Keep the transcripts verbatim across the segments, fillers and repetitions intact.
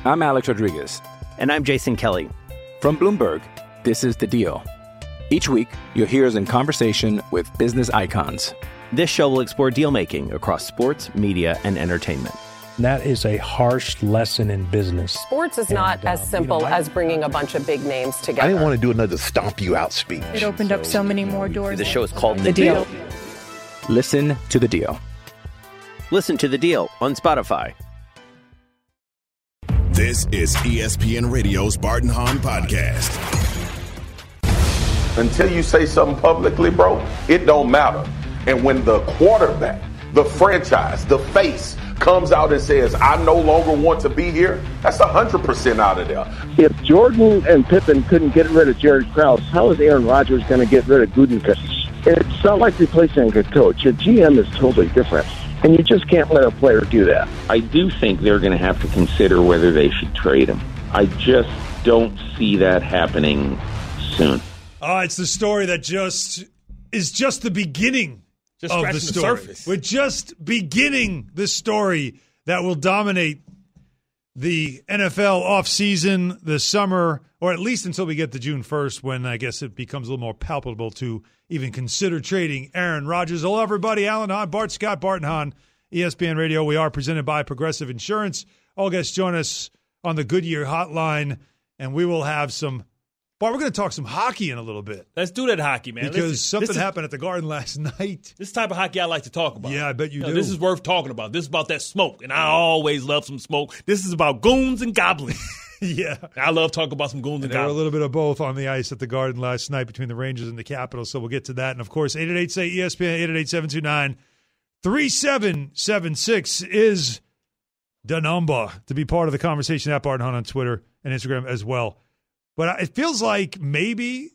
I'm Alex Rodriguez. And I'm Jason Kelly. From Bloomberg, this is The Deal. Each week, you'll hear us in conversation with business icons. This show will explore deal-making across sports, media, and entertainment. That is a harsh lesson in business. Sports is not and, uh, as simple you know, I, as bringing a bunch of big names together. I didn't want to do another stomp you out speech. It opened so, up so many more doors. The show is called The, the deal. deal. Listen to The Deal. Listen to The Deal on Spotify. This is E S P N Radio's Bart and Hahn Podcast. Until you say something publicly, bro, it don't matter. And when the quarterback, the franchise, the face comes out and says, I no longer want to be here, that's one hundred percent out of there. If Jordan and Pippen couldn't get rid of Jared Krause, how is Aaron Rodgers going to get rid of Gutekunst? It's not like replacing a coach. A G M is totally different. And you just can't let a player do that. I do think they're going to have to consider whether they should trade him. I just don't see that happening soon. Oh, it's the story that just is just the beginning just of the story. The surface. We're just beginning the story that will dominate the N F L offseason, the summer, or at least until we get to June first, when I guess it becomes a little more palpable to even consider trading Aaron Rodgers. Hello, everybody. Alan Hahn, Bart Scott, Bart and Hahn, E S P N Radio. We are presented by Progressive Insurance. All guests join us on the Goodyear hotline, and we will have some – Bart, we're going to talk some hockey in a little bit. Let's do that hockey, man. Because Listen, something is, happened at the Garden last night. This type of hockey I like to talk about. Yeah, I bet you, you do. Know, this is worth talking about. This is about that smoke, and I always love some smoke. This is about goons and goblins. Yeah. I love talking about some goons and, and goblins. There were a little bit of both on the ice at the Garden last night between the Rangers and the Capitals, so we'll get to that. And, of course, eight eight eight, say E S P N, eight eight eight, seven two nine, three seven seven six is the number to be part of the conversation at Bart and Hahn on Twitter and Instagram as well. But it feels like maybe,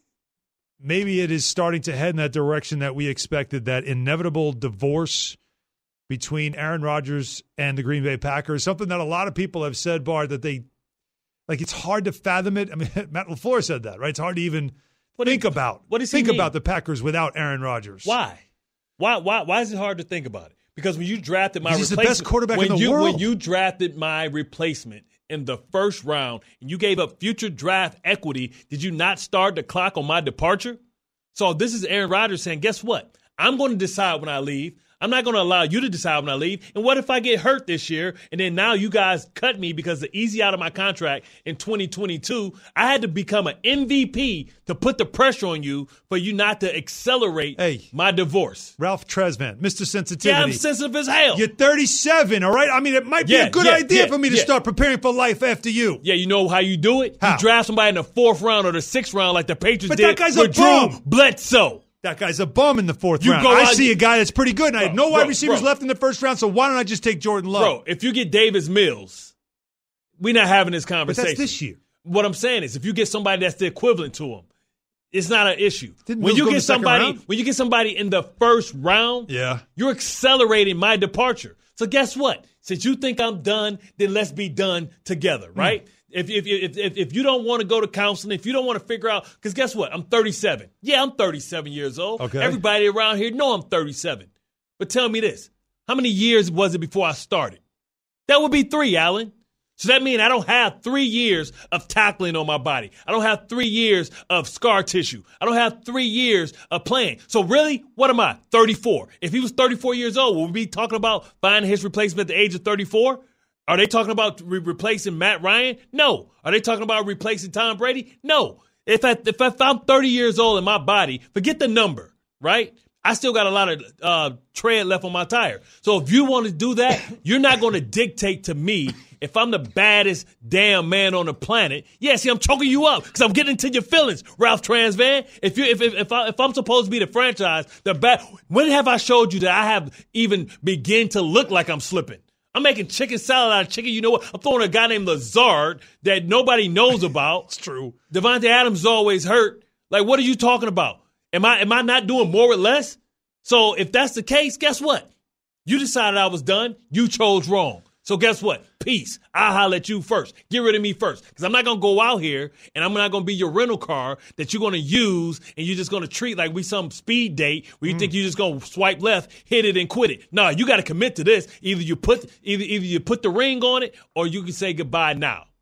maybe it is starting to head in that direction that we expected, that inevitable divorce between Aaron Rodgers and the Green Bay Packers, something that a lot of people have said, Bart, that they, like, it's hard to fathom it. I mean, Matt LaFleur said that, right? It's hard to even what think is, about. What does think he mean? about the Packers without Aaron Rodgers. Why? Why? Why? Why is it hard to think about it? Because when you drafted my he's replacement, the best quarterback when in the you, world. When you drafted my replacement in the first round and you gave up future draft equity, did you not start the clock on my departure? So this is Aaron Rodgers saying, guess what? I'm going to decide when I leave. I'm not going to allow you to decide when I leave. And what if I get hurt this year and then now you guys cut me because the easy out of my contract in twenty twenty-two? I had to become an M V P to put the pressure on you for you not to accelerate hey, my divorce. Ralph Tresvant, Mister Sensitivity. Yeah, I'm sensitive as hell. You're thirty-seven, all right? I mean, it might be yeah, a good yeah, idea yeah, for me to yeah. start preparing for life after you. Yeah, you know how you do it? How? You draft somebody in the fourth round or the sixth round like the Patriots but did that guy's with a Drew bum. Bledsoe. That guy's a bum in the fourth You round. go I out, see a guy that's pretty good, and I had no bro, wide receivers bro. left in the first round, so why don't I just take Jordan Love? Bro, if you get Davis Mills, we're not having this conversation. But that's this year. What I'm saying is, if you get somebody that's the equivalent to him, it's not an issue. Didn't when Mills you go in get the second somebody, round? when you get somebody in the first round, yeah, you're accelerating my departure. So guess what? Since you think I'm done, then let's be done together, right? Mm. If, if if if if you don't want to go to counseling, if you don't want to figure out, because guess what? I'm thirty-seven. Yeah, I'm thirty-seven years old. Okay. Everybody around here know I'm thirty-seven. But tell me this: how many years was it before I started? That would be three, Alan. So that means I don't have three years of tackling on my body. I don't have three years of scar tissue. I don't have three years of playing. So really, what am I? thirty-four. If he was thirty-four years old, would we be talking about finding his replacement at the age of thirty-four? Are they talking about re- replacing Matt Ryan? No. Are they talking about replacing Tom Brady? No. If, I, if, I, if I'm thirty years old in my body, forget the number, right? I still got a lot of uh, tread left on my tire. So if you want to do that, you're not going to dictate to me if I'm the baddest damn man on the planet. Yeah, see, I'm choking you up because I'm getting into your feelings, Ralph Transvan. If you, if if if, I, if I'm supposed to be the franchise, the bad. When have I showed you that I have even begin to look like I'm slipping? I'm making chicken salad out of chicken. You know what? I'm throwing a guy named Lazard that nobody knows about. It's true. Devontae Adams is always hurt. Like, what are you talking about? Am I am I not doing more with less? So if that's the case, guess what? You decided I was done. You chose wrong. So guess what? Peace. I'll holler at you first. Get rid of me first. Because I'm not going to go out here and I'm not going to be your rental car that you're going to use and you're just going to treat like we some speed date where you mm. think you're just going to swipe left, hit it, and quit it. No, you got to commit to this. Either you put either either you put the ring on it or you can say goodbye now.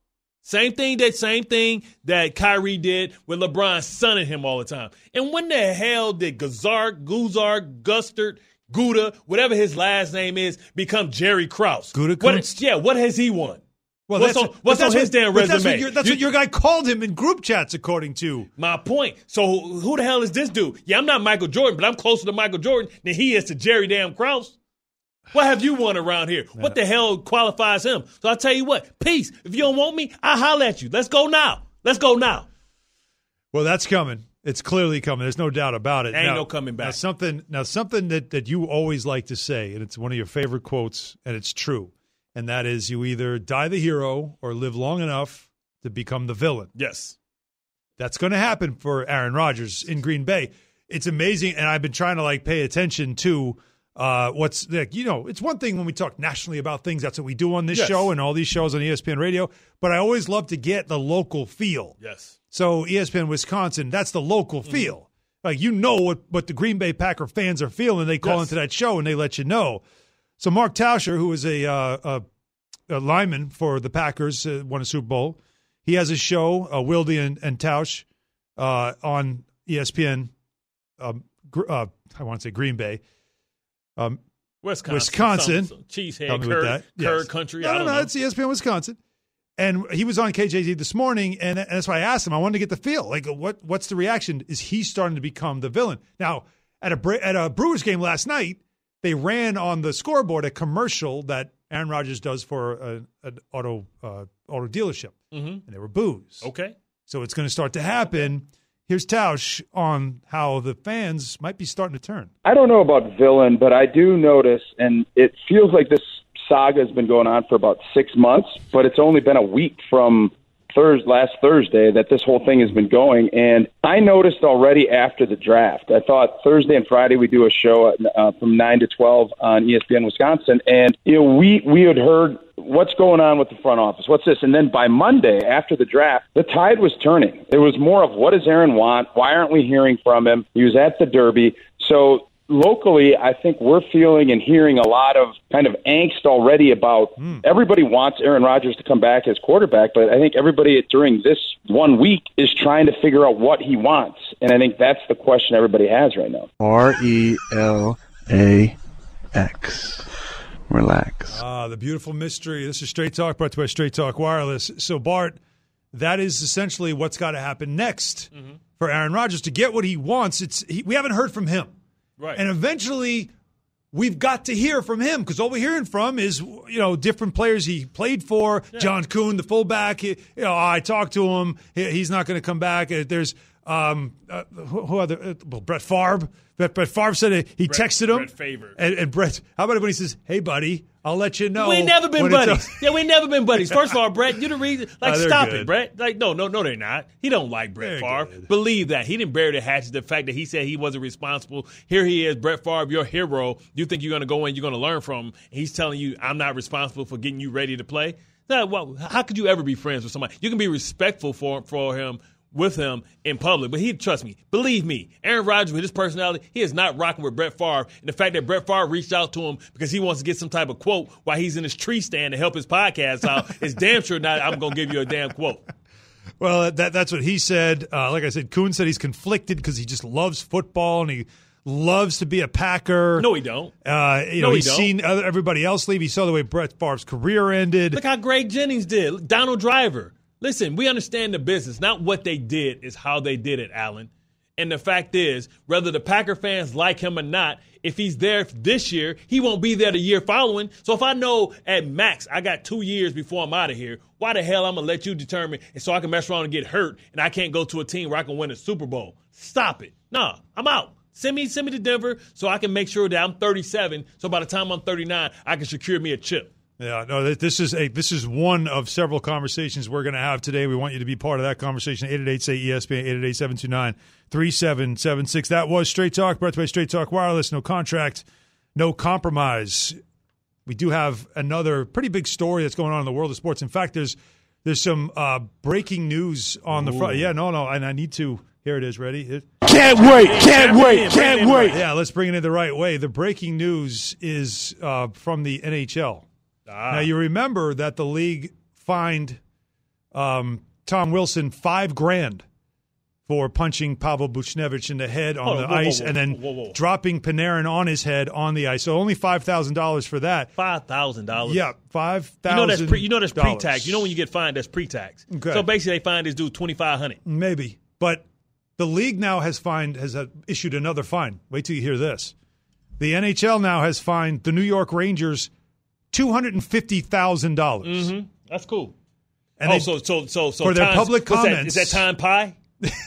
Same thing that same thing that Kyrie did with LeBron sunning him all the time. And when the hell did Gazard, Guzard, Gustard, Gouda, whatever his last name is, become Jerry Krause? Gouda? What, yeah, what has he won? Well, what's that's, on, what's that's on his what, damn resume? resume? That's, what your, that's you, what your guy called him in group chats, according to. My point. So who the hell is this dude? Yeah, I'm not Michael Jordan, but I'm closer to Michael Jordan than he is to Jerry damn Krause. What have you won around here? Yeah. What the hell qualifies him? So I'll tell you what, peace. If you don't want me, I'll holler at you. Let's go now. Let's go now. Well, that's coming. It's clearly coming. There's no doubt about it. Ain't now, no coming back. Now something, now something that, that you always like to say, and it's one of your favorite quotes, and it's true, and that is you either die the hero or live long enough to become the villain. Yes. That's going to happen for Aaron Rodgers in Green Bay. It's amazing, and I've been trying to like pay attention to uh, what's like. You know, it's one thing when we talk nationally about things. That's what we do on this yes. show and all these shows on E S P N Radio. But I always love to get the local feel. Yes. So E S P N Wisconsin, that's the local mm-hmm. feel. Like you know what what the Green Bay Packer fans are feeling. They call yes. into that show and they let you know. So Mark Tauscher, who is a, uh, a, a lineman for the Packers, uh, won a Super Bowl. He has a show, uh, Wilde and, and Tausch, uh, on E S P N. Um, uh, I want to say Green Bay, um, Wisconsin, Wisconsin. Some, some cheesehead, curd, curd yes. country. No, I don't no, no, know. it's E S P N Wisconsin, and he was on K J Z this morning, and, and that's why I asked him. I wanted to get the feel, like what what's the reaction? Is he starting to become the villain now? At a at a Brewers game last night, they ran on the scoreboard a commercial that Aaron Rodgers does for a, an auto uh, auto dealership, mm-hmm. and there were boos. Okay, so it's going to start to happen. Here's Tausch on how the fans might be starting to turn. I don't know about villain, but I do notice, and it feels like this saga has been going on for about six months, but it's only been a week from Thursday, last Thursday that this whole thing has been going. And I noticed already after the draft, I thought Thursday and Friday we do a show uh, from nine to twelve on E S P N Wisconsin. And, you know, we, we had heard what's going on with the front office. What's this? And then by Monday, after the draft, the tide was turning. It was more of what does Aaron want? Why aren't we hearing from him? He was at the Derby. So locally, I think we're feeling and hearing a lot of kind of angst already about mm. everybody wants Aaron Rodgers to come back as quarterback, but I think everybody during this one week is trying to figure out what he wants. And I think that's the question everybody has right now. R E L A X. Relax. Ah, the beautiful mystery. This is Straight Talk, brought to you by Straight Talk Wireless. So, Bart, that is essentially what's got to happen next mm-hmm. for Aaron Rodgers to get what he wants. It's he, we haven't heard from him. Right. And eventually we've got to hear from him because all we're hearing from is, you know, different players he played for. Yeah. John Kuhn, the fullback, he, you know, I talked to him. He, he's not going to come back. There's um, uh, who, who other? Uh, well, Brett Favre. Brett, Brett Favre said it, he Brett, texted him. Brett Favre. And, and Brett, how about when he says, "Hey, buddy, I'll let you know." We ain't never been buddies. Yeah, we ain't never been buddies. First of all, Brett, you the reason. Like, oh, stop good. it, Brett. Like, no, no, no, they're not. He don't like Brett They're Favre. good. Believe that. He didn't bury the hatchet. The fact that he said he wasn't responsible. Here he is, Brett Favre, your hero. You think you're going to go in, you're going to learn from him. He's telling you, I'm not responsible for getting you ready to play. Now, well, how could you ever be friends with somebody? You can be respectful for for him. With him in public, but he trust me, believe me, Aaron Rodgers with his personality, he is not rocking with Brett Favre. And the fact that Brett Favre reached out to him because he wants to get some type of quote while he's in his tree stand to help his podcast out is damn sure not. I'm gonna give you a damn quote. Well, that that's what he said. Uh, like I said, Kuhn said he's conflicted because he just loves football and he loves to be a Packer. No, he don't. Uh, you no, know, he he's don't. seen other, everybody else leave. He saw the way Brett Favre's career ended. Look how Greg Jennings did. Donald Driver. Listen, we understand the business. Not what they did, is how they did it, Allen. And the fact is, whether the Packer fans like him or not, if he's there this year, he won't be there the year following. So if I know at max I got two years before I'm out of here, why the hell I'm going to let you determine and so I can mess around and get hurt and I can't go to a team where I can win a Super Bowl? Stop it. Nah, I'm out. Send me, send me to Denver so I can make sure that I'm thirty-seven. So by the time I'm thirty-nine, I can secure me a chip. Yeah, no, this is a this is one of several conversations we're going to have today. We want you to be part of that conversation. eight eight eight, say E S P N, eight eight eight, seven two nine, three seven seven six. That was Straight Talk, brought to you by Straight Talk Wireless. No contract, no compromise. We do have another pretty big story that's going on in the world of sports. In fact, there's there's some uh, breaking news on the front. Yeah, no, no, and I need to. Here it is. Ready? It, can't wait, can't wait, can't wait. Yeah, let's bring it in the right way. The breaking news is uh, from the N H L. Ah. Now, you remember that the league fined Um, Tom Wilson, five grand for punching Pavel Buchnevich in the head on Oh, the whoa, whoa, ice whoa, and then whoa, whoa. dropping Panarin on his head on the ice. So only five thousand dollars for that. Five thousand dollars. Yeah, five You know thousand. that's pre, you know that's pre-tax. You know when you get fined, that's pre-tax. Okay. So basically, they fined this dude twenty-five hundred. Maybe, but the league now has fined has uh, issued another fine. Wait till you hear this. The N H L now has fined the New York Rangers two hundred and fifty thousand dollars. Mm-hmm. That's cool. And oh, they, so so so so for their times, public what's that? comments. Is that time pie?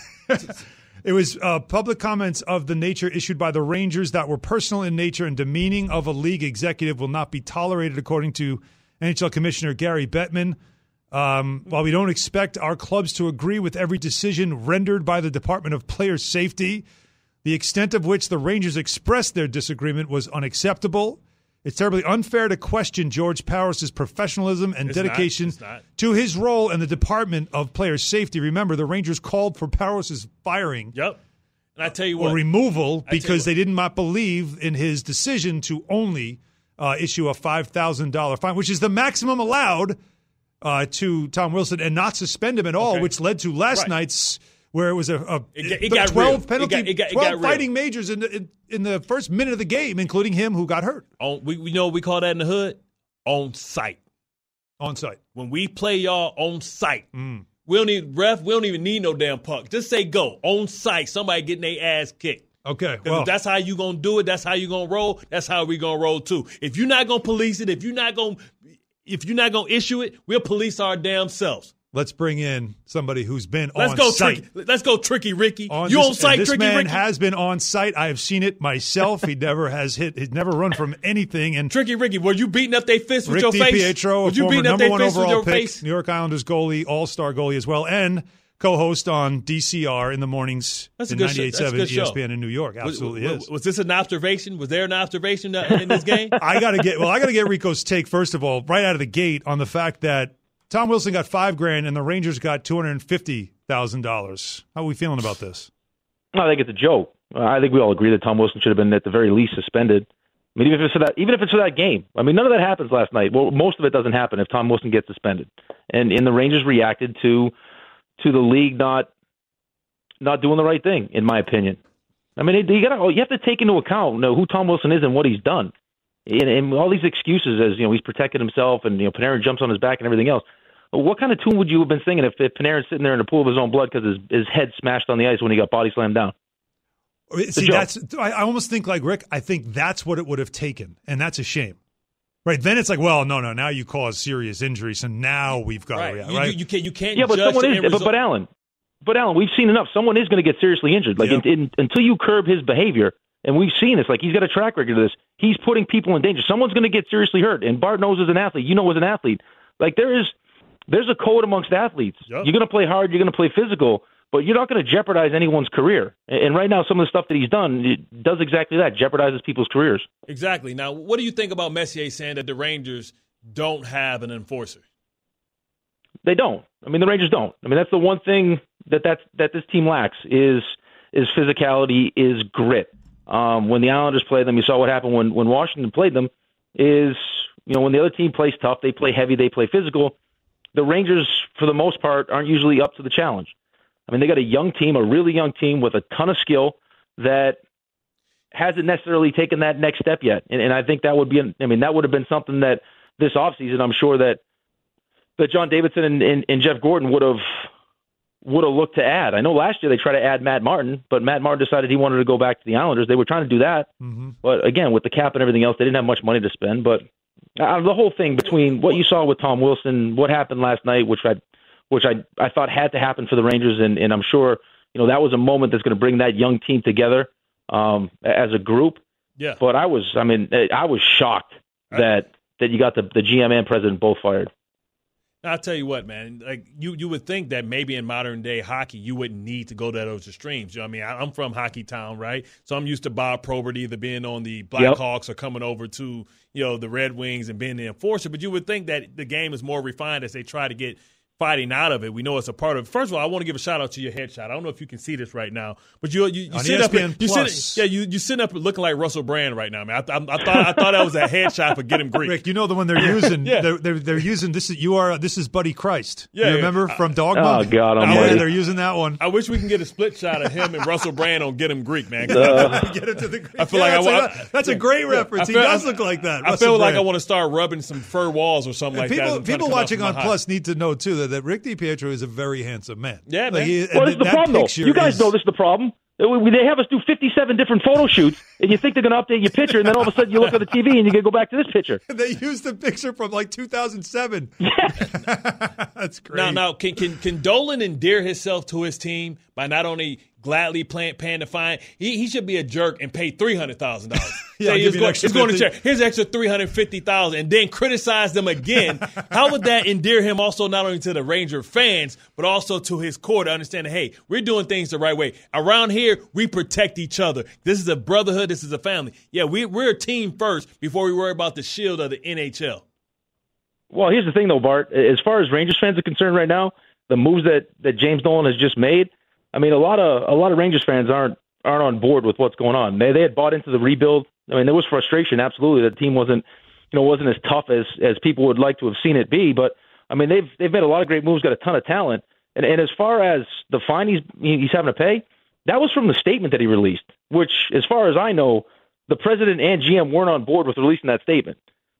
It was uh, public comments of the nature issued by the Rangers that were personal in nature and demeaning of a league executive will not be tolerated, according to N H L Commissioner Gary Bettman. Um, while we don't expect our clubs to agree with every decision rendered by the Department of Player Safety, the extent of which the Rangers expressed their disagreement was unacceptable. It's terribly unfair to question George Parros' professionalism and It's dedication not. It's not. to his role in the Department of Player Safety. Remember, the Rangers called for Parros' firing Yep. And I tell you or what, removal I tell you because what. they did not believe in his decision to only uh, issue a five thousand dollars fine, which is the maximum allowed uh, to Tom Wilson, and not suspend him at all, Okay. which led to last Right. night's where it was a, a It got- it the got twelve real. penalty, It got- it got- it twelve got real. fighting majors in the, in, in the first minute of the game, including him who got hurt on, we we know what we call that in the hood on site. on site. When we play y'all on site, Mm. we don't need ref. We don't even need no damn puck. Just say go on site. Somebody getting their ass kicked. Okay, 'Cause well, if that's how you gonna do it, that's how you gonna roll. That's how we gonna roll too. If you're not gonna police it, if you're not gonna, if you're not gonna issue it, we'll police our damn selves. let's bring in somebody who's been Let's on go, site. tricky. Let's go, Tricky Ricky. On you this, on site, and this Tricky man Ricky? has been on site. I have seen it myself. He never has hit. He's never run from anything. And Tricky Ricky, were you beating up their fists with Rick your face? DiPietro, Were a you former beating up number their one fists with overall your pick, face? New York Islanders goalie, all-star goalie as well, and co-host on D C R in the mornings That's a in good show. ninety-eight That's a seven good show. E S P N in New York. Absolutely was, is. Was, was this an observation? Was there an observation uh, in this game? I got to get well. I got to get Rico's take first of all, right out of the gate, on the fact that Tom Wilson got five grand and the Rangers got two hundred and fifty thousand dollars. How are we feeling about this? I think it's a joke. Uh, I think we all agree that Tom Wilson should have been at the very least suspended. I mean, even if it's for that, even if it's for that game. I mean, none of that happens last night. Well, most of it doesn't happen if Tom Wilson gets suspended. And and the Rangers reacted to to the league not not doing the right thing, in my opinion. I mean, you got to you have to take into account, you know, who Tom Wilson is and what he's done, and, and all these excuses as you know he's protected himself and you know Panarin jumps on his back and everything else. What kind of tune would you have been singing if, if Panarin's sitting there in a pool of his own blood because his his head smashed on the ice when he got body slammed down? See, that's I I almost think like Rick. I think that's what it would have taken, and that's a shame. Right then, it's like, well, no, no. Now you cause serious injury, so now we've got Right. to react. You, Right? you, you can't. You can't. Yeah, but judge someone the is. end But, result. but Alan, but Alan, we've seen enough. Someone is going to get seriously injured. Like Yep. in, in, until you curb his behavior, and we've seen this. Like he's got a track record of this. He's putting people in danger. Someone's going to get seriously hurt. And Bart knows as an athlete. You know as an athlete. Like there is, there's a code amongst athletes. Yep. You're going to play hard. You're going to play physical. But you're not going to jeopardize anyone's career. And and right now, some of the stuff that he's done it does exactly that. Jeopardizes people's careers. Exactly. Now, what do you think about Messier saying that the Rangers don't have an enforcer? They don't. I mean, the Rangers don't. I mean, that's the one thing that that's, that this team lacks is is physicality, is grit. Um, when the Islanders played them, you saw what happened when, when Washington played them. Is you know when the other team plays tough, they play heavy, they play physical. The Rangers, for the most part, aren't usually up to the challenge. I mean, they got a young team, a really young team with a ton of skill that hasn't necessarily taken that next step yet. And, and I think that would be, I mean, that would have been something that this offseason, I'm sure that that John Davidson and, and, and Jeff Gordon would have would have looked to add. I know last year they tried to add Matt Martin, but Matt Martin decided he wanted to go back to the Islanders. They were trying to do that. Mm-hmm. But again, with the cap and everything else, they didn't have much money to spend. But out of the whole thing, between what you saw with Tom Wilson, what happened last night, which I which I, I thought had to happen for the Rangers, and, and I'm sure you know that was a moment that's going to bring that young team together um, as a group. Yeah. But I was, I mean, I was shocked that that you got the, the G M and president both fired. I'll tell you what, man. Like you, you would think that maybe in modern day hockey, you wouldn't need to go to those extremes. You know what I mean? I, I'm from Hockey Town, right? So I'm used to Bob Probert either being on the Blackhawks yep. or coming over to you know the Red Wings and being the enforcer. But you would think that the game is more refined as they try to get fighting out of it. We know it's a part of it. First of all, I want to give a shout out to your headshot. I don't know if you can see this right now, but you you, you sit up, you sit, yeah, you you sitting up looking like Russell Brand right now, man. I, I, I thought I thought that was a headshot for Get Him Greek. Rick, you know the one they're using. yeah. they're, they're they're using this is you are this is Buddy Christ. Yeah, you remember yeah. from Dogma? Oh God, I'm yeah, they're using that one. I wish we can get a split shot of him and Russell Brand on Get Him Greek, man. Uh, get him to the Greek. I feel yeah, like that's, I, a, that's a great yeah, reference. Feel, he does look like that. I Russell feel like Brand. I want to start rubbing some fur walls or something like people, that. People watching on Plus need to know too that, that Rick DiPietro is a very handsome man. Yeah, like man. He, well, this is the problem, though. You guys is, know this is the problem. They have us do fifty-seven different photo shoots, and you think they're going to update your picture, and then all of a sudden you look at the T V and you can go back to this picture. They used the picture from like two thousand seven. Yeah. That's great. Now, now, can, can, can Dolan endear himself to his team by not only gladly paying, paying the fine? He, he should be a jerk and pay three hundred thousand dollars. yeah, Say he's going, he's going to check. Here's an extra three hundred fifty thousand dollars, and then criticize them again. How would that endear him also not only to the Ranger fans, but also to his core to understand that, hey, we're doing things the right way. Around here, we protect each other. This is a brotherhood. This is a family. Yeah, we, we're a team first before we worry about the shield of the N H L. Well, here's the thing, though, Bart. As far as Rangers fans are concerned right now, the moves that, that James Dolan has just made, I mean, a lot of a lot of Rangers fans aren't aren't on board with what's going on. They they had bought into the rebuild. I mean, there was frustration, absolutely. The team wasn't, you know, wasn't as tough as, as people would like to have seen it be. But I mean, they've they've made a lot of great moves, got a ton of talent. And and as far as the fine he's he's having to pay, that was from the statement that he released, which, as far as I know, the president and G M weren't on board with releasing that statement.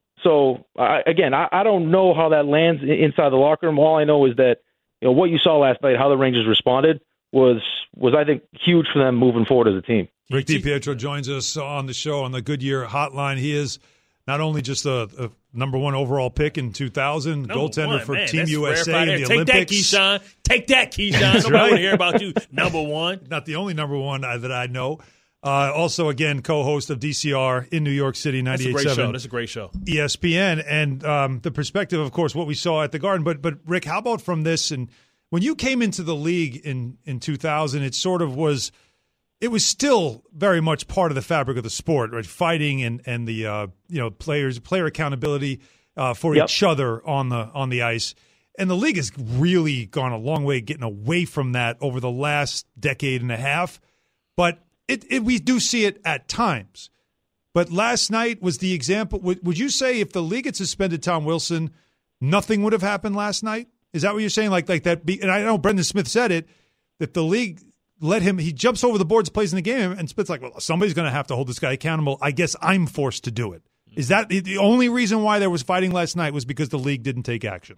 So I, again, I, I don't know how that lands inside the locker room. All I know is that, you know, what you saw last night, how the Rangers responded, was, was I think, huge for them moving forward as a team. Rick DiPietro joins us on the show on the Goodyear Hotline. He is not only just a, a number one overall pick in two thousand, number goaltender one, for man, Team U S A in the Take Olympics. Take that, Keyshawn. Take that, Keyshawn. Nobody right. want to hear about you. Number one. Not the only number one that I know. Uh, also, again, co-host of D C R in New York City, ninety-eight point seven. That's a great show. E S P N. And um, the perspective, of course, what we saw at the Garden. But, but Rick, how about from this? And when you came into the league in, in two thousand, it sort of was – it was still very much part of the fabric of the sport, right? Fighting and, and the, uh, you know, players, player accountability uh, for yep. each other on the on the ice. And the league has really gone a long way getting away from that over the last decade and a half. But – It, it, we do see it at times. But last night was the example. Would, would you say if the league had suspended Tom Wilson, nothing would have happened last night? Is that what you're saying? Like like that? Be, and I know Brendan Smith said it, that the league let him, he jumps over the boards, plays in the game, and Smith's like, well, somebody's going to have to hold this guy accountable. I guess I'm forced to do it. Is that the only reason why there was fighting last night was because the league didn't take action?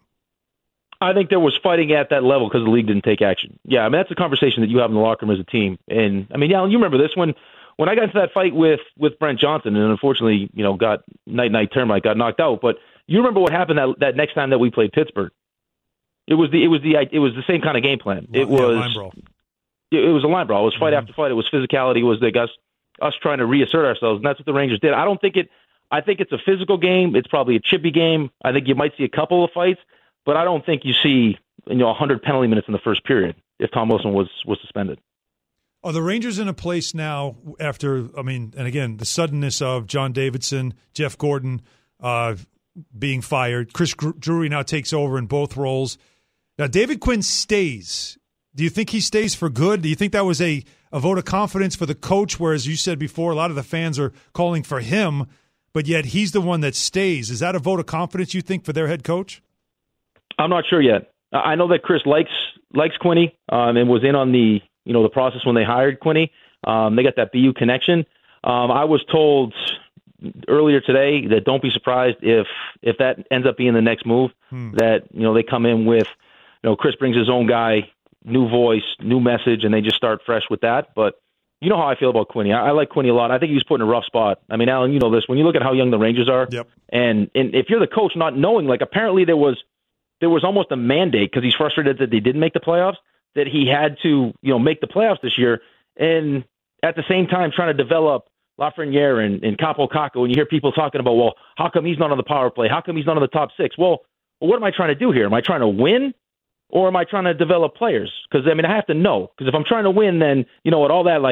I think there was fighting at that level because the league didn't take action. Yeah, I mean, that's a conversation that you have in the locker room as a team. And, I mean, Alan, you remember this when when I got into that fight with, with Brent Johnson and unfortunately, you know, got night-night termite, got knocked out. But you remember what happened that, that next time that we played Pittsburgh. It was the it was the it was the same kind of game plan. It yeah, was line brawl. It, it was a line brawl. It was fight mm-hmm. after fight. It was physicality. It was like us us trying to reassert ourselves, and that's what the Rangers did. I don't think it. I think it's a physical game. It's probably a chippy game. I think you might see a couple of fights, but I don't think you see, you know, one hundred penalty minutes in the first period if Tom Wilson was was suspended. Are the Rangers in a place now after, I mean, and again, the suddenness of John Davidson, Jeff Gordon uh, being fired, Chris Drury now takes over in both roles. Now, David Quinn stays. Do you think he stays for good? Do you think that was a, a vote of confidence for the coach, whereas you said before a lot of the fans are calling for him, but yet he's the one that stays? Is that a vote of confidence, you think, for their head coach? I'm not sure yet. I know that Chris likes likes Quinny um, and was in on the you know the process when they hired Quinny. Um, they got that B U connection. Um, I was told earlier today that don't be surprised if if that ends up being the next move. Hmm. That you know they come in with you know Chris brings his own guy, new voice, new message, and they just start fresh with that. But you know how I feel about Quinny. I, I like Quinny a lot. I think he was put in a rough spot. I mean, Alan, you know this. When you look at how young the Rangers are, yep. and and if you're the coach, not knowing, like apparently there was. There was almost a mandate because he's frustrated that they didn't make the playoffs, that he had to, you know, make the playoffs this year. And at the same time, trying to develop Lafreniere and, and Capo Caco. And you hear people talking about, well, how come he's not on the power play? How come he's not on the top six? Well, what am I trying to do here? Am I trying to win or am I trying to develop players? Because, I mean, I have to know. Because if I'm trying to win, then, you know what, all that, like,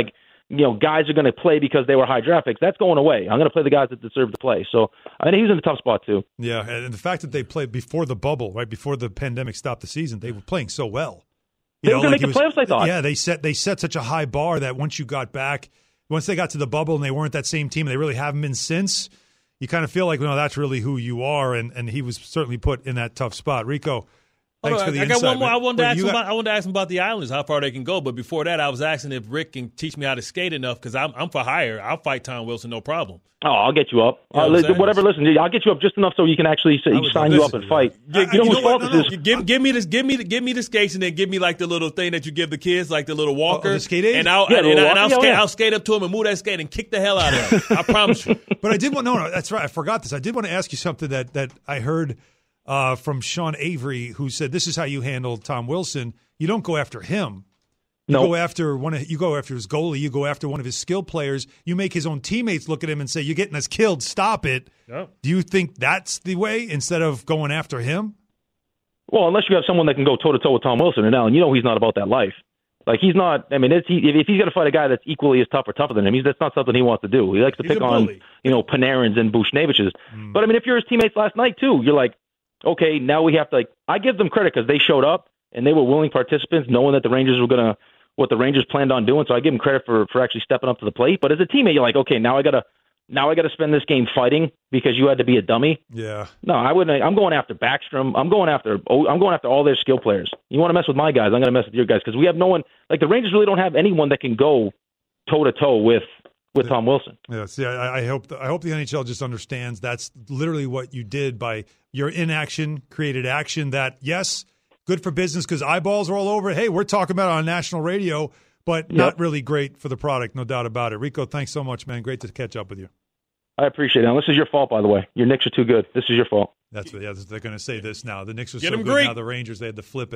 you know, guys are going to play because they were high draft picks. That's going away. I'm going to play the guys that deserve to play. So I mean, he was in a tough spot too. Yeah, and the fact that they played before the bubble, right before the pandemic stopped the season, they were playing so well. You they know, were going like to make the was, playoffs, I thought. Yeah, they set they set such a high bar that once you got back, once they got to the bubble and they weren't that same team, and they really haven't been since, you kind of feel like, well, no, that's really who you are, and, and he was certainly put in that tough spot. Rico, thanks oh, for the I insight. got one more. Man. I wanted, to ask him got, about, I wanted to ask him about the Islanders, how far they can go. But before that, I was asking if Rick can teach me how to skate enough because I'm, I'm for hire. I'll fight Tom Wilson, no problem. Oh, I'll get you up. You know uh, what whatever. Listen, I'll get you up just enough so you can actually say, sign you up and fight. I, you know whose fault no, this no. is? Give, give me this. Give me the. Give me the skates, and then give me like the little thing that you give the kids, like the little walker. Oh, the skate aid? And I'll Yeah, and, the and, little and I'll walker? skate. Yeah. I'll skate up to him and move that skate and kick the hell out of him. I promise you. But I did want. No, no, that's right. I forgot this. I did want to ask you something that that I heard uh, from Sean Avery, who said this is how you handle Tom Wilson. You don't go after him. You No. go after one of you go after his goalie. You go after one of his skill players. You make his own teammates look at him and say, "You're getting us killed. Stop it." Yep. Do you think that's the way instead of going after him? Well, unless you have someone that can go toe to toe with Tom Wilson, and Alan, you know he's not about that life. Like he's not. I mean, it's, he, if he's got to fight a guy that's equally as tough or tougher than him, he's, that's not something he wants to do. He likes to He's pick a on, bully. you know, Panarins and Bushneviches. Mm. But I mean, if you're his teammates last night too, you're like, okay, now we have to. Like, I give them credit because they showed up and they were willing participants, knowing that the Rangers were gonna what the Rangers planned on doing. So I give them credit for for actually stepping up to the plate. But as a teammate, you're like, okay, now I gotta now I gotta spend this game fighting because you had to be a dummy. Yeah. No, I wouldn't. I'm going after Backstrom. I'm going after. I'm going after all their skill players. You want to mess with my guys? I'm going to mess with your guys because we have no one. Like the Rangers really don't have anyone that can go toe to toe with with Tom Wilson. Yes. Yeah. I, I hope. The, I hope the N H L just understands that's literally what you did by your inaction created action. That yes, good for business because eyeballs are all over it. Hey, we're talking about it on national radio, but Yep. not really great for the product, no doubt about it. Rico, thanks so much, man. Great to catch up with you. I appreciate it. And this is your fault, by the way. Your Knicks are too good. This is your fault. That's what yeah, they're going to say this now. The Knicks are Get so him good Greek. now. The Rangers, they had to flip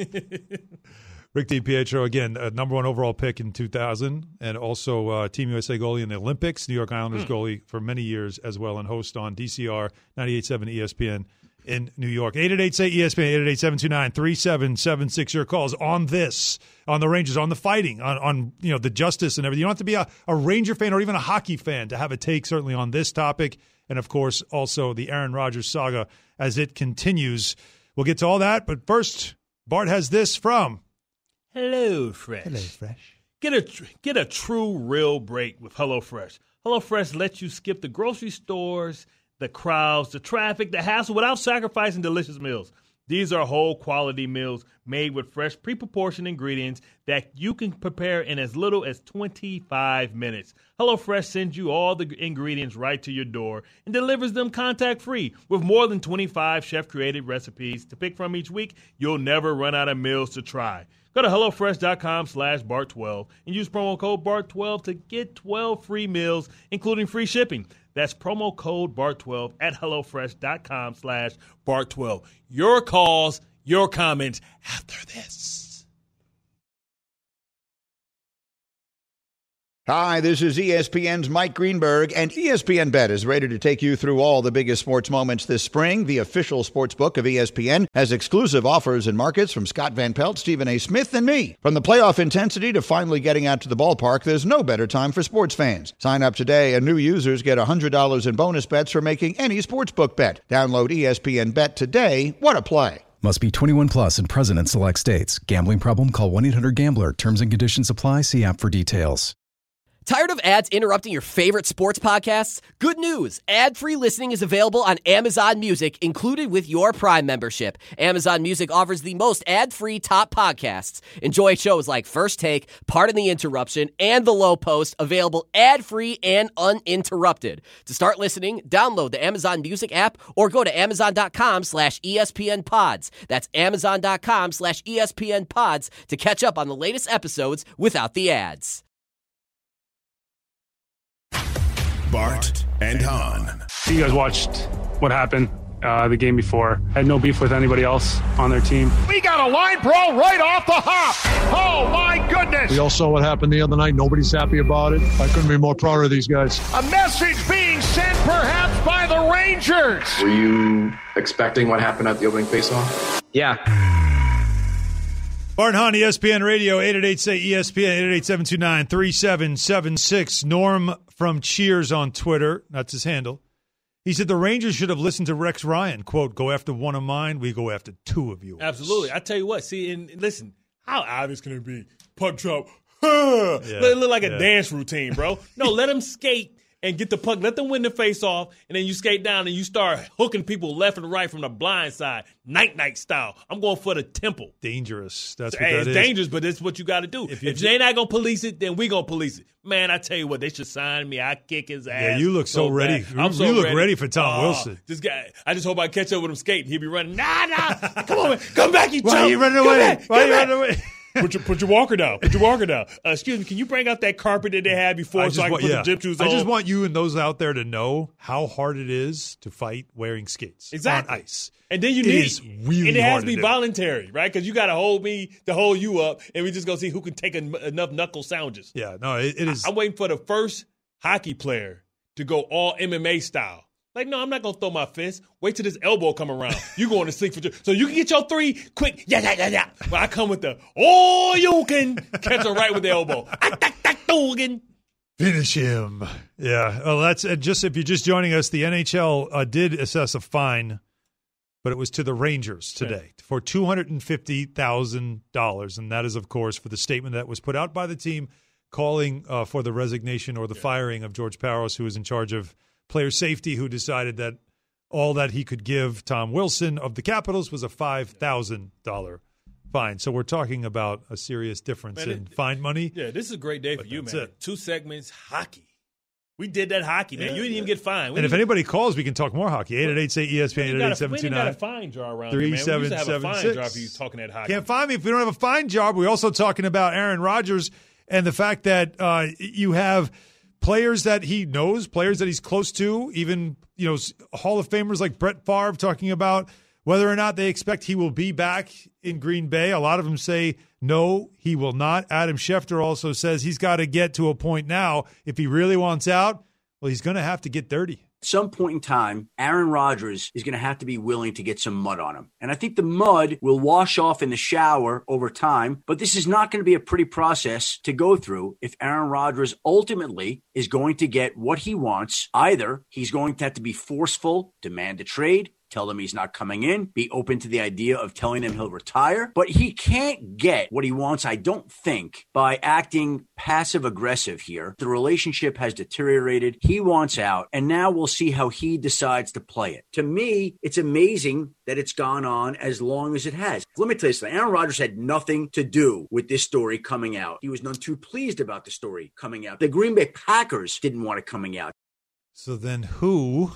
it. Rick DiPietro, again, uh, number one overall pick in two thousand, and also uh, Team U S A goalie in the Olympics, New York Islanders Hmm. goalie for many years as well, and host on D C R ninety-eight point seven E S P N in New York. eight eight eight, say E S P N, eight eight eight, seven two nine, three seven seven six. Your calls on this, on the Rangers, on the fighting, on, on you know the justice and everything. You don't have to be a, a Ranger fan or even a hockey fan to have a take, certainly, on this topic. And, of course, also the Aaron Rodgers saga as it continues. We'll get to all that, but first, Bart has this from HelloFresh. HelloFresh. Get a tr- get a true real break with HelloFresh. HelloFresh lets you skip the grocery stores, the crowds, the traffic, the hassle without sacrificing delicious meals. These are whole quality meals made with fresh, pre-proportioned ingredients that you can prepare in as little as twenty-five minutes. HelloFresh sends you all the ingredients right to your door and delivers them contact-free. With more than twenty-five chef-created recipes to pick from each week, you'll never run out of meals to try. Go to HelloFresh.com slash Bart twelve and use promo code Bart twelve to get twelve free meals, including free shipping. That's promo code Bart twelve at HelloFresh.com slash Bart twelve. Your calls, your comments after this. Hi, this is E S P N's Mike Greenberg, and E S P N Bet is ready to take you through all the biggest sports moments this spring. The official sports book of E S P N has exclusive offers and markets from Scott Van Pelt, Stephen A. Smith, and me. From the playoff intensity to finally getting out to the ballpark, there's no better time for sports fans. Sign up today, and new users get one hundred dollars in bonus bets for making any sportsbook bet. Download E S P N Bet today. What a play. Must be twenty-one plus and present in select states. Gambling problem? Call one eight hundred gambler. Terms and conditions apply. See app for details. Tired of ads interrupting your favorite sports podcasts? Good news. Ad-free listening is available on Amazon Music, included with your Prime membership. Amazon Music offers the most ad-free top podcasts. Enjoy shows like First Take, Pardon the Interruption, and The Low Post, available ad-free and uninterrupted. To start listening, download the Amazon Music app or go to amazon.com slash ESPN pods. That's amazon.com slash ESPN pods to catch up on the latest episodes without the ads. Bart and Hahn. You guys watched what happened uh, the game before. I had no beef with anybody else on their team. We got a line brawl right off the hop. Oh, my goodness. We all saw what happened the other night. Nobody's happy about it. I couldn't be more proud of these guys. A message being sent perhaps by the Rangers. Were you expecting what happened at the opening faceoff? Yeah. Bart Hahn, E S P N Radio, eight eight eight, say E S P N, eight eight eight, seven two nine, three seven seven six. Norm from Cheers on Twitter, that's his handle. He said the Rangers should have listened to Rex Ryan. Quote, go after one of mine, we go after two of yours. Absolutely. I tell you what, see, and listen, how obvious can it be? Puck drop. Huh. Yeah, let it look like a yeah. dance routine, bro. No, let them skate and get the puck. Let them win the face-off, and then you skate down and you start hooking people left and right from the blind side, night-night style. I'm going for the temple. Dangerous. That's what hey, that it's is. dangerous, but that's what you got to do. If, if they're not going to police it, then we going to police it. Man, I tell you what, they should sign me. I kick his ass. Yeah, you look so, so ready. Bad. I'm so you look ready. ready for Tom oh, Wilson. This guy, I just hope I catch up with him skating. He'll be running. Nah, nah. Come on, man. Come back, you Why chump. are you running Come away? back. Why are you Come running back. away? Put your, put your walker down. Put your walker down. Uh, excuse me, can you bring out that carpet that they had before I so I can want, put yeah. the gym shoes on? I just want you and those out there to know how hard it is to fight wearing skates exactly. on ice. And then you it need is really and it has hard to be to voluntary, right? Because you got to hold me to hold you up, and we just go see who can take en- enough knuckle sandwiches. Yeah, no, it, it is. I, I'm waiting for the first hockey player to go all M M A style. Like, no, I'm not going to throw my fist. Wait till this elbow come around. You going to sleep for two. So you can get your three quick. Yeah, yeah, yeah, yeah. But I come with the, oh, you can catch her right with the elbow. Finish him. Yeah. Well, that's uh, just if you're just joining us, the N H L uh, did assess a fine, but it was to the Rangers today yeah. for two hundred fifty thousand dollars. And that is, of course, for the statement that was put out by the team calling uh, for the resignation or the yeah. firing of George Parros, who was in charge of player safety, who decided that all that he could give Tom Wilson of the Capitals was a five thousand dollars fine. So we're talking about a serious difference man, in it, fine money. Yeah, this is a great day for you, man. It. Two segments, hockey. We did that hockey, man. Yeah, you didn't yeah. even get fined. We and if anybody calls, we can talk more hockey. eight eight eight, say E S P N, eight eight eight, seven two nine. We ain't got a fine jar around here, man. We used to have a fine jar if you talking that hockey. Can't find me if we don't have a fine jar. We're also talking about Aaron Rodgers and the fact that uh, you have – players that he knows, players that he's close to, even, you know, Hall of Famers like Brett Favre talking about whether or not they expect he will be back in Green Bay. A lot of them say, no, he will not. Adam Schefter also says he's got to get to a point now. If he really wants out, well, he's going to have to get dirty. At some point in time, Aaron Rodgers is going to have to be willing to get some mud on him. And I think the mud will wash off in the shower over time, but this is not going to be a pretty process to go through if Aaron Rodgers ultimately is going to get what he wants. Either he's going to have to be forceful, demand a trade, tell him he's not coming in, be open to the idea of telling him he'll retire. But he can't get what he wants, I don't think, by acting passive-aggressive here. The relationship has deteriorated. He wants out, and now we'll see how he decides to play it. To me, it's amazing that it's gone on as long as it has. Let me tell you something. Aaron Rodgers had nothing to do with this story coming out. He was none too pleased about the story coming out. The Green Bay Packers didn't want it coming out. So then who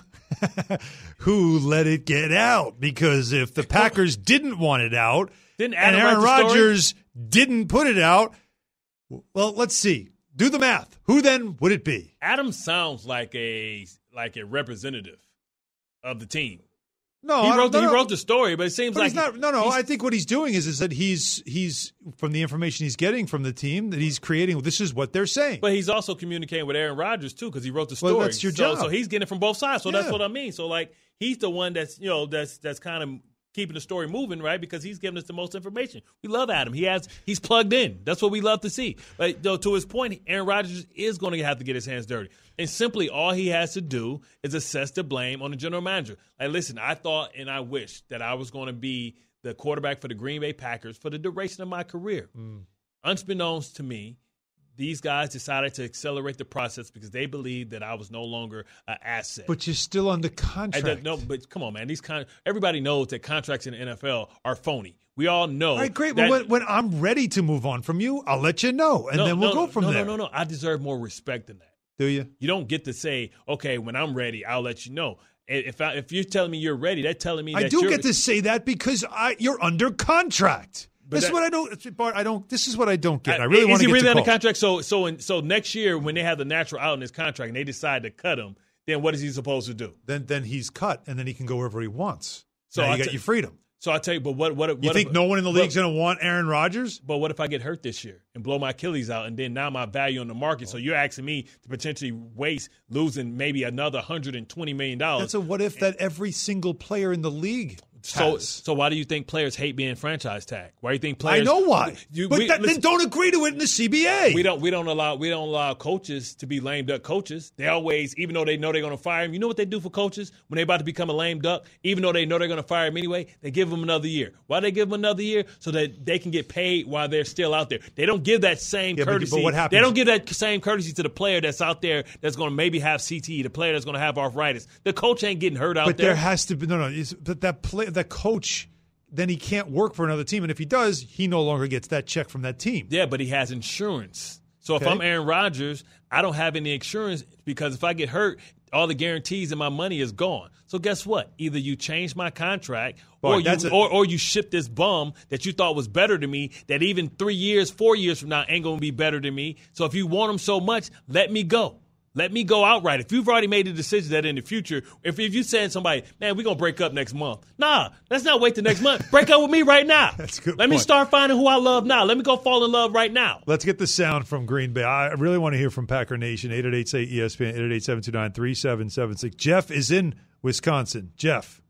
who let it get out? Because if the Packers didn't want it out didn't and Adam Aaron Rodgers story? didn't put it out, well, let's see. Do the math. Who then would it be? Adam sounds like a like a representative of the team. No, he wrote no, the, no. he wrote the story, but it seems but like he's not. No, no. I think what he's doing is is that he's he's from the information he's getting from the team that he's creating. This is what they're saying. But he's also communicating with Aaron Rodgers too because he wrote the story. Well, that's your so, job. So he's getting it from both sides. So yeah. that's what I mean. So like he's the one that's you know that's that's kind of keeping the story moving, right? Because he's giving us the most information. We love Adam. He has he's plugged in. That's what we love to see. But though, to his point, Aaron Rodgers is going to have to get his hands dirty. And simply all he has to do is assess the blame on the general manager. Like, listen, I thought and I wish that I was going to be the quarterback for the Green Bay Packers for the duration of my career. Mm. Unbeknownst to me, these guys decided to accelerate the process because they believed that I was no longer an asset. But you're still under contract. I, no, but come on, man. These con- everybody knows that contracts in the N F L are phony. We all know. All right, great. That, well, when, when I'm ready to move on from you, I'll let you know, and no, then we'll no, go from no, there. No, no, no. I deserve more respect than that. Do you? You don't get to say, okay, when I'm ready, I'll let you know. If I, if you're telling me you're ready, that's telling me I that do you're get to say that because I you're under contract. But this that, is what I don't. Bart, I don't. This is what I don't get. I really is want to he get really to under call. contract? So so in, so next year when they have the natural out in his contract and they decide to cut him, then what is he supposed to do? Then then he's cut and then he can go wherever he wants. So now I you got t- your freedom. So I tell you, but what what, what you think if, no one in the league's going to want Aaron Rodgers? But what if I get hurt this year and blow my Achilles out, and then now my value on the market? So you're asking me to potentially waste losing maybe another one hundred twenty million dollars. That's a what if that every single player in the league So, has. so why do you think players hate being franchise tagged? Why do you think players? I know why. You, but we, that, listen, then don't agree to it in the C B A. We don't. We don't allow. We don't allow coaches to be lame duck coaches. They always, even though they know they're going to fire him. You know what they do for coaches when they're about to become a lame duck? Even though they know they're going to fire him anyway, they give them another year. Why do they give them another year? So that they can get paid while they're still out there. They don't give that same yeah, courtesy. But, but what happens? They don't give that same courtesy to the player that's out there that's going to maybe have C T E, the player that's going to have arthritis. The coach ain't getting hurt out but there. But there has to be no, no. It's, but that play, that coach. Then he can't work for another team. And if he does, he no longer gets that check from that team. Yeah, but he has insurance. So okay. if I'm Aaron Rodgers, I don't have any insurance because if I get hurt, all the guarantees and my money is gone. So guess what? Either you change my contract or, you, a- or, or you ship this bum that you thought was better than me that even three years, four years from now ain't going to be better than me. So if you want him so much, let me go. Let me go outright. If you've already made a decision that in the future, if, if you're saying somebody, man, we're going to break up next month. Nah, let's not wait till next month. Break up with me right now. That's a good Let point. me start finding who I love now. Let me go fall in love right now. Let's get the sound from Green Bay. I really want to hear from Packer Nation. eight eight eight, say E S P N, eight eight eight, seven two nine, three seven seven six. Jeff is in Wisconsin. Jeff.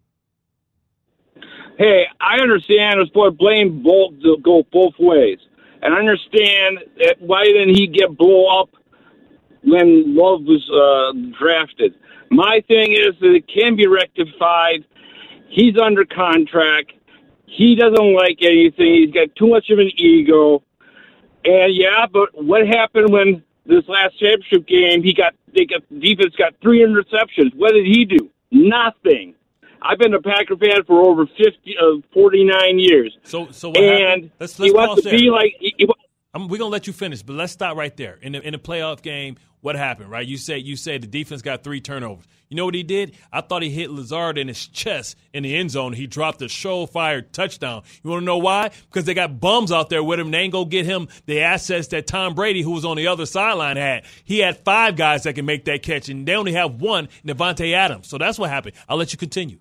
Hey, I understand it's for blame both to go both ways. And I understand that why didn't he get blow up when Love was uh, drafted. My thing is that it can be rectified. He's under contract. He doesn't like anything. He's got too much of an ego. And yeah, but what happened when this last championship game, he got they got defense got three interceptions? What did he do? Nothing. I've been a Packer fan for over fifty, uh, forty-nine years. So, so what and happened? Let's, let's he wants to there. be like. He, he, I'm, we're gonna let you finish, but let's stop right there. In the in the playoff game, what happened? Right? You said you said the defense got three turnovers. You know what he did? I thought he hit Lazard in his chest in the end zone. He dropped a show-fire touchdown. You want to know why? Because they got bums out there with him. They ain't gonna get him the assets that Tom Brady, who was on the other sideline, had. He had five guys that can make that catch, and they only have one, Devontae Adams. So that's what happened. I'll let you continue.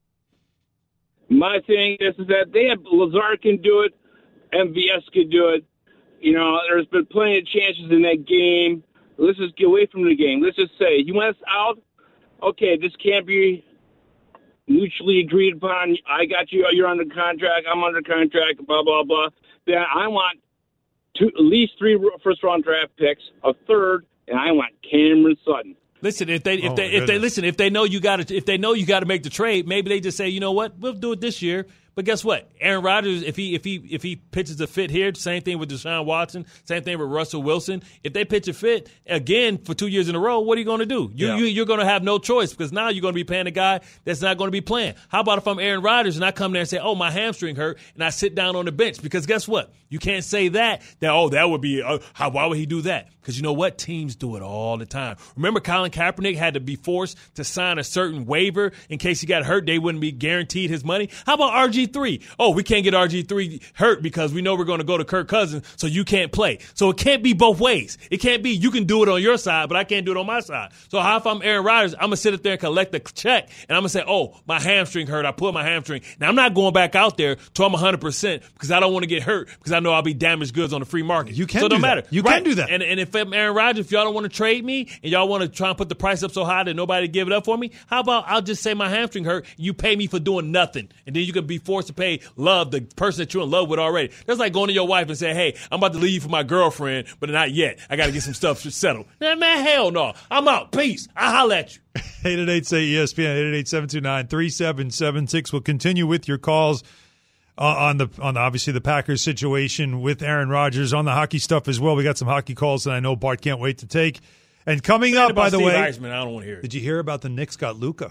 My thing is, is that they have Lazard can do it, M V S can do it. You know, there's been plenty of chances in that game. Let's just get away from the game. Let's just say, you want us out? Okay, this can't be mutually agreed upon. I got you. You're under contract. I'm under contract, blah, blah, blah. Then I want two, at least three first-round draft picks, a third, and I want Cameron Sutton. Listen, if they if Oh, they my if they listen, if they know you got to if they know you got to make the trade, maybe they just say, you know what, we'll do it this year. But guess what? Aaron Rodgers, if he if he if he pitches a fit here, same thing with Deshaun Watson, same thing with Russell Wilson. If they pitch a fit again for two years in a row, what are you going to do? You, Yeah. you you're going to have no choice because now you're going to be paying a guy that's not going to be playing. How about if I'm Aaron Rodgers and I come there and say, oh, my hamstring hurt, and I sit down on the bench? Because guess what? You can't say that. That oh, that would be uh, how? Why would he do that? Because you know what? Teams do it all the time. Remember, Colin Kaepernick had to be forced to sign a certain waiver in case he got hurt. They wouldn't be guaranteed his money. How about R G three? Oh, we can't get R G three hurt because we know we're going to go to Kirk Cousins, so you can't play. So it can't be both ways. It can't be you can do it on your side, but I can't do it on my side. So how if I'm Aaron Rodgers, I'm going to sit up there and collect the check, and I'm going to say, oh, my hamstring hurt. I pulled my hamstring. Now, I'm not going back out there till I'm one hundred percent because I don't want to get hurt because I know I'll be damaged goods on the free market. You can so it do don't that. matter. You Right. can do that. And, and if I'm Aaron Rodgers, if y'all don't want to trade me and y'all want to try and put the price up so high that nobody give it up for me, how about I'll just say my hamstring hurt, you pay me for doing nothing, and then you can be forced to pay Love, the person that you're in love with already. That's like going to your wife and saying, hey, I'm about to leave for my girlfriend, but not yet. I got to get some stuff settled. Man, man, hell no. I'm out. Peace. I'll holler at you. eight eight eight, say E S P N, eight eight eight, seven two nine, three seven seven six. We'll continue with your calls uh, on the on the, obviously the Packers situation with Aaron Rodgers, on the hockey stuff as well. We got some hockey calls that I know Bart can't wait to take. And coming Forget up, about by the Steve way, Eisman, I don't want to hear it. did you hear about the Knicks got Luka?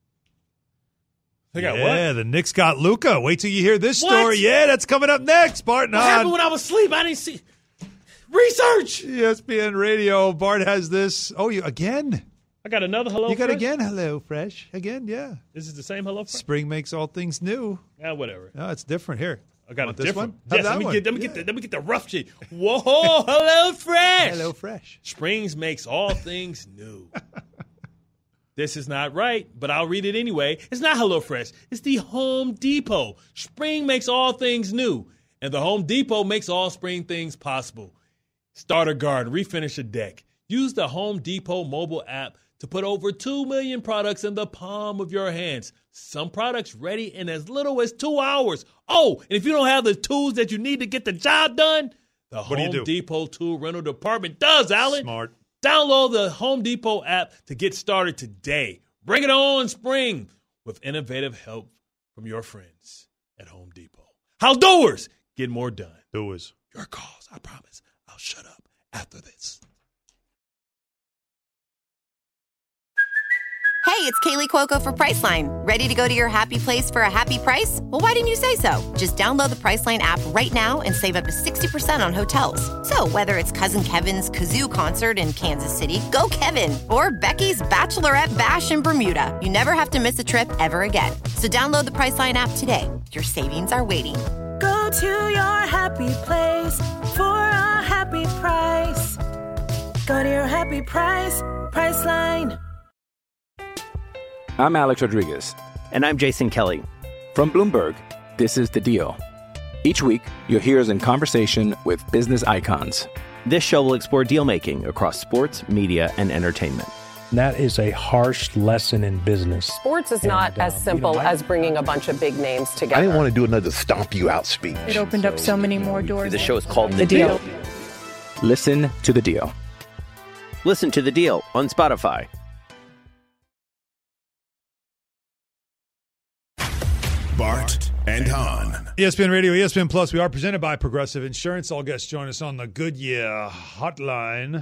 They got yeah, what? the Knicks got Luka. Wait till you hear this What? story. Yeah, that's coming up next. Bart and What Hahn. happened when I was asleep? I didn't see. Research. E S P N Radio. Bart has this. Oh, you again? I got another Hello You got Fresh? again Hello Fresh. Again, yeah. This is the same Hello Fresh? Spring makes all things new. Yeah, whatever. No, it's different here. I got Want a this different. one? Have Yes, that let me one. get let me Yeah. get the let me get the rough shit. Whoa, Hello Fresh. Hello Fresh. Springs makes all things new. This is not right, but I'll read it anyway. It's not HelloFresh. It's the Home Depot. Spring makes all things new, and the Home Depot makes all spring things possible. Start a garden, refinish a deck. Use the Home Depot mobile app to put over two million products in the palm of your hands. Some products ready in as little as two hours. Oh, and if you don't have the tools that you need to get the job done, the What do you Home do? Depot tool rental department does, Alan. Smart. Download the Home Depot app to get started today. Bring it on, spring, with innovative help from your friends at Home Depot. How doers get more done. Doers. Your calls, I promise. I'll shut up after this. Hey, it's Kaylee Cuoco for Priceline. Ready to go to your happy place for a happy price? Well, why didn't you say so? Just download the Priceline app right now and save up to sixty percent on hotels. So whether it's Cousin Kevin's Kazoo Concert in Kansas City, go Kevin, or Becky's Bachelorette Bash in Bermuda, you never have to miss a trip ever again. So download the Priceline app today. Your savings are waiting. Go to your happy place for a happy price. Go to your happy price, Priceline. I'm Alex Rodriguez. And I'm Jason Kelly. From Bloomberg, this is The Deal. Each week, you'll hear us in conversation with business icons. This show will explore deal-making across sports, media, and entertainment. That is a harsh lesson in business. Sports is not and, uh, as simple you know, I, as bringing a bunch of big names together. I didn't want to do another stomp you out speech. It opened up so many more doors. The show is called The, The deal. Deal. Listen to The Deal. Listen to The Deal on Spotify. Bart and Hahn. E S P N Radio, E S P N Plus. We are presented by Progressive Insurance. All guests join us on the Goodyear Hotline.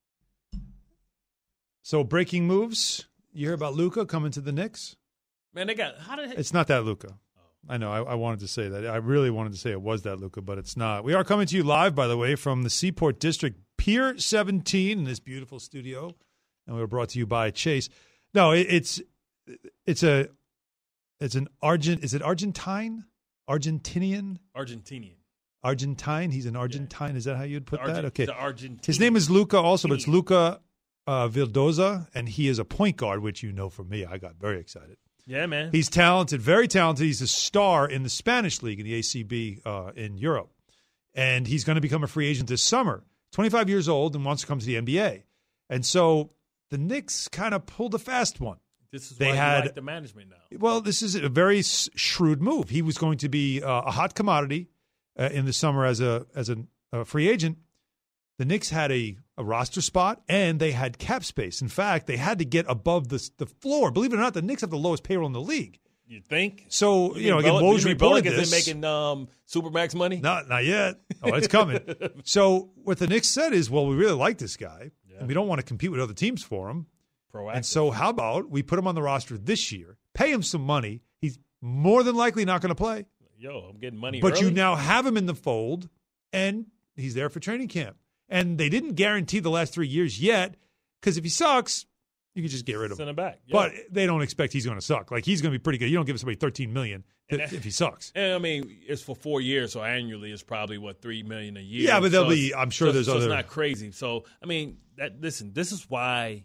So, breaking moves. You hear about Luka coming to the Knicks? Man, they got how did It's not that Luka. I know. I, I wanted to say that. I really wanted to say it was that Luka, but it's not. We are coming to you live, by the way, from the Seaport District, Pier seventeen, in this beautiful studio, and we were brought to you by Chase. No, it, it's it's a it's an Argent. Is it Argentine? Argentinian? Argentinian. Argentine. He's an Argentine. Yeah. Is that how you'd put Argent, that? Okay. The Argentine. His name is Luka also, but it's Luka uh, Vildoza, and he is a point guard, which you know from me. I got very excited. Yeah, man. He's talented, very talented. He's a star in the Spanish league in the A C B uh, in Europe, and he's going to become a free agent this summer. twenty-five years old and wants to come to the N B A, and so the Knicks kind of pulled a fast one. This is they why had you like the management now. Well, this is a very s- shrewd move. He was going to be uh, a hot commodity uh, in the summer as a as a, a free agent. The Knicks had a, a roster spot, and they had cap space. In fact, they had to get above the the floor. Believe it or not, the Knicks have the lowest payroll in the league. You think? So, you, you know, again, Belichick, Woj you reported Belichick this. isn't making um, Supermax money? Not, not yet. Oh, it's coming. So what the Knicks said is, well, we really like this guy, yeah. and we don't want to compete with other teams for him. Proactive. And so how about we put him on the roster this year, pay him some money. He's more than likely not going to play. Yo, I'm getting money But early. you now have him in the fold, and he's there for training camp. And they didn't guarantee the last three years yet, because if he sucks, you can just get rid of him. Send him back. Yeah. But they don't expect he's going to suck. Like, he's going to be pretty good. You don't give somebody thirteen million dollars if, if he sucks. And I mean, it's for four years, so annually it's probably what three million dollars a year. Yeah, but there'll so be. I'm sure so, there's so other. It's not crazy. So I mean, that listen, this is why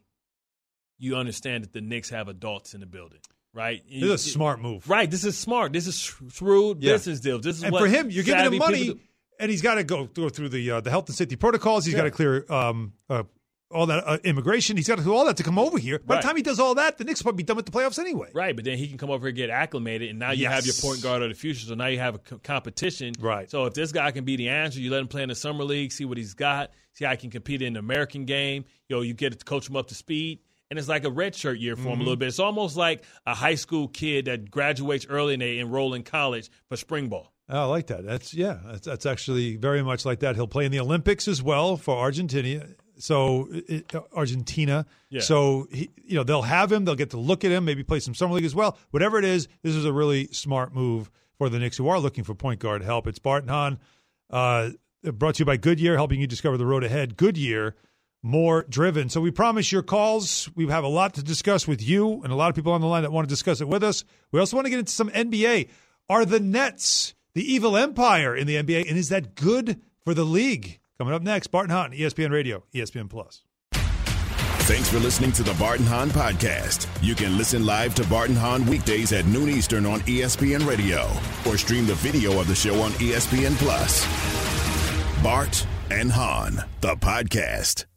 you understand that the Knicks have adults in the building, right? This is a smart move, right? This is smart. This is shrewd yeah. business deal. This is and what for him, you're giving him money, do. and he's got to go go through the uh, the health and safety protocols. He's Yeah. got to clear um, uh, all that uh, immigration. He's got to do all that to come over here. By Right. the time he does all that, the Knicks will probably be done with the playoffs anyway. Right, but then he can come over here and get acclimated, and now you have your Yes. point guard of the future. So now you have a co- competition. Right. So if this guy can be the answer, you let him play in the summer league, see what he's got, see how he can compete in the American game. Yo, you get to coach him up to speed, and it's like a redshirt year for him Mhm. a little bit. It's almost like a high school kid that graduates early and they enroll in college for spring ball. Oh, I like that. That's yeah. That's, that's actually very much like that. He'll play in the Olympics as well for Argentina. So it, Argentina. Yeah. So he, you know, they'll have him. They'll get to look at him. Maybe play some summer league as well. Whatever it is, this is a really smart move for the Knicks, who are looking for point guard help. It's Bart and Hahn, uh, brought to you by Goodyear, helping you discover the road ahead. Goodyear, more driven. So we promise your calls. We have a lot to discuss with you, and a lot of people on the line that want to discuss it with us. We also want to get into some N B A. Are the Nets the evil empire in the N B A, and is that good for the league? Coming up next, Bart and Hahn, E S P N Radio, E S P N Plus. Thanks for listening to the Bart and Hahn podcast. You can listen live to Bart and Hahn weekdays at noon Eastern on E S P N Radio, or stream the video of the show on E S P N Plus. Bart and Hahn, the podcast.